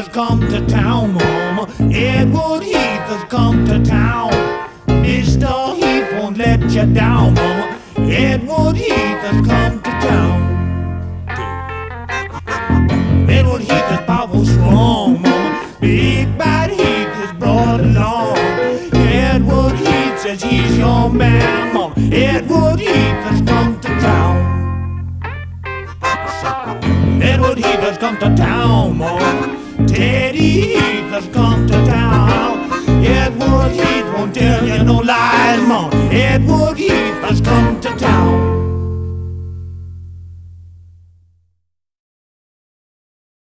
has come to town, mama. Edward Heath has come to town. Mr. Heath won't let you down, mama. Edward Heath has come to town. Edward Heath is powerful strong, mama. Big Bad Heath is brought along. Edward Heath says he's your man, mama. Edward Heath has come to town. Edward Heath has come to town, mama. Teddy Heath has come to town. Edward Heath won't tell you no lies, mama. Edward Heath